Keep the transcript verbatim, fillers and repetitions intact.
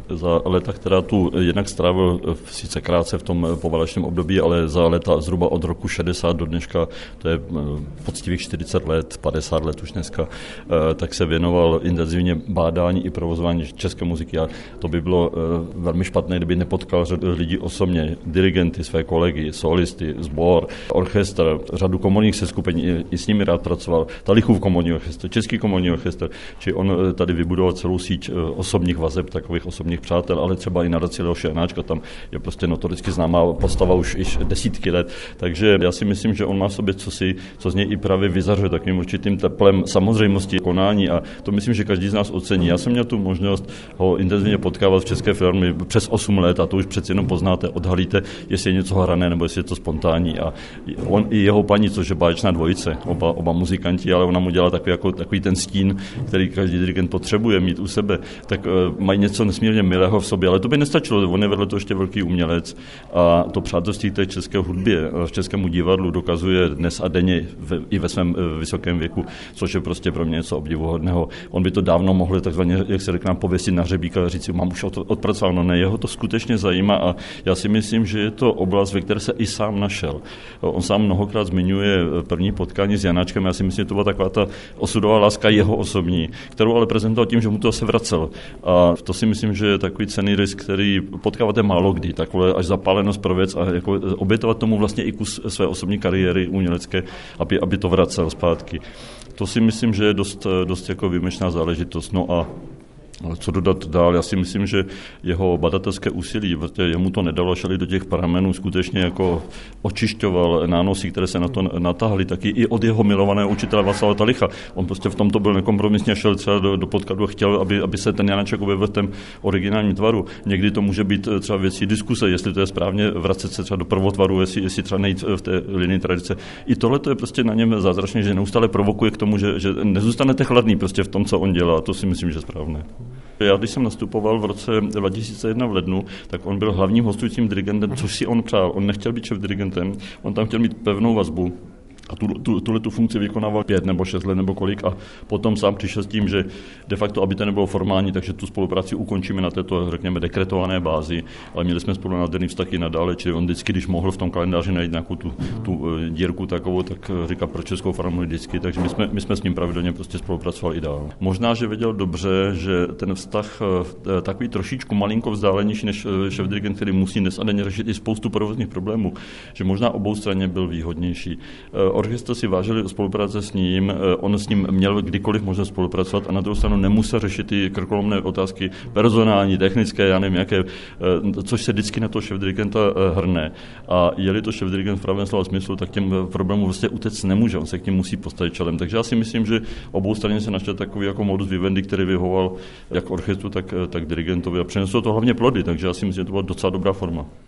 za léta, která tu jednak strávil sice krátce v tom poválečném období, ale za léta zhruba od roku šedesát do dneška, to je poctivých čtyřicet let, padesát let už dneska, tak se věnoval intenzivně bádání i provozování české muziky a to by bylo velmi špatné, kdyby nepotkal řadu lidí osobně, dirigenty, své kolegy, solisty, sbor, orchestr, řadu komorních seskupení, i s nimi rád pracoval, Talichův komorní orchestr, Český komorní orchestr, či on tady vybudoval celou síť osobních vazeb, takových osobních přátel, ale třeba i nadaci Leoše Janáčka, tam je prostě notoricky známá postava už již desítky let, takže já si myslím, že on má v sobě cosi, co z něj i právě vyzařuje takovým určitým teplem samozřejmosti konání a to myslím, že každý z nás ocení. Já jsem měl tu možnost ho intenzivně potkávat v České filharmonii přes osm let a to už přeci jenom poznáte, odhalíte, jestli je něco hrané nebo jestli je to spontánní a on i jeho paní, což je báječná dvojice, oba, oba muzikanti, ale ona mu dělala takový, jako, takový ten stín, který každý dirigent potřebuje mít u sebe, tak uh, mají něco nesmírně milého v sobě, ale to by nestačilo, on je vedle to ještě velký umělec a to přátelství té české hudbě, v českému divadlu dokazuje dnes a denně v, i ve svém uh, vysokém věku, což je prostě pro mě něco obdivuhodného. On by to dávno mohl takzvaně, jak se řekne, pověsit na hřebíka a říct si, mám už odpracováno, ne, jeho to skutečně zajímá a já si myslím, že je to oblast, ve které se i sám našel. On sám mnohokrát zmiňuje první potkání s Janáčkem, já si myslím, že to byla taková ta osudová láska jeho osobní, kterou ale prezentoval tím, že mu to se vracel. A to si myslím, že je takový cenný risk, který potkáváte málo kdy, takové až zapálenost pro věc a jako obětovat tomu vlastně i kus své osobní kariéry umělecké, aby, aby to vracel zpátky. To si myslím, že je dost, dost jako výjimečná záležitost. No a co dodat dál? Já si myslím, že jeho badatelské úsilí, protože jemu to nedalo, šeli do těch pramenů, skutečně jako očišťoval nánosy, které se na to natáhly, taky i od jeho milovaného učitele Václava Talicha. On prostě v tomto byl nekompromisně, šel třeba do, do podkladu a chtěl, aby, aby se ten Janáček objevil v tom originálním tvaru. Někdy to může být třeba věcí diskuse, jestli to je správně vracet se třeba do prvotvaru, jestli, jestli třeba nejít v té linii tradice. I tohle to je prostě na něm zázračné, že neustále provokuje k tomu, že, že nezůstanete chladný prostě v tom, co on dělá. To si myslím, že je správné. Já když jsem nastupoval v roce dva tisíce jedna v lednu, tak on byl hlavním hostujícím dirigentem, což si on přál. On nechtěl být šéf dirigentem, on tam chtěl mít pevnou vazbu. A tu, tu, tuhle tu funkci vykonával pět nebo šest let nebo kolik a potom sám přišel s tím, že de facto, aby to nebylo formální, takže tu spolupráci ukončíme na této, řekněme, dekretované bázi, ale měli jsme spolu nádherný vztah i nadále, čili on vždycky, když mohl v tom kalendáři najít nějakou tu, tu dírku takovou, tak říká pro Českou filharmonii vždycky, takže my jsme, my jsme s ním pravidelně prostě spolupracovali i dál. Možná, že věděl dobře, že ten vztah takový trošičku malinko vzdálenější než šéf dirigent, který musí dnes a denně řešit i spoustu provozních problémů, že možná oboustranně byl výhodnější. Orchestr si vážil spolupráce s ním, on s ním měl kdykoliv možnost spolupracovat a na druhou stranu nemusel řešit ty krkolomné otázky personální, technické, já nevím jaké, což se vždycky na toho šéfdirigenta hrne. A je-li to šéfdirigent v pravém slova smyslu, tak těm problémům vlastně utéct nemůže, on se k ním musí postavit čelem. Takže já si myslím, že obou straně se našel takový jako modus vivendi, který vyhovoval jak orchestru, tak, tak dirigentovi a přineslo to hlavně plody, takže já si myslím, že to byla docela dobrá forma.